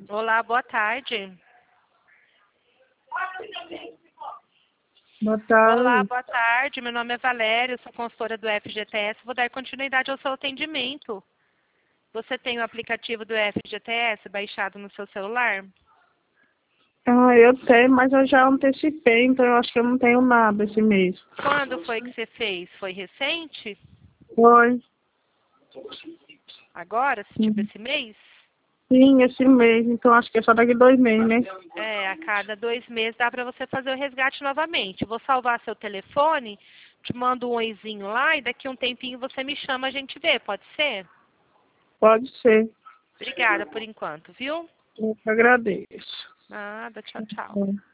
Olá, boa tarde. Boa Olá, tarde. boa tarde. Meu nome é Valéria, eu sou consultora do FGTS. Vou dar continuidade ao seu atendimento. Você tem o aplicativo do FGTS baixado no seu celular? Eu tenho, mas eu já antecipei, então eu acho que eu não tenho nada esse mês. Quando foi que você fez? Foi recente? Foi. Agora? Tipo Uhum. esse mês? Sim, esse mês, então acho que é só daqui 2 meses, né? É, a cada 2 meses dá para você fazer o resgate novamente. Vou salvar seu telefone, te mando um oizinho lá e daqui a um tempinho você me chama, a gente vê, pode ser? Pode ser. Obrigada por enquanto, viu? Eu que agradeço. Nada, tchau, tchau. É.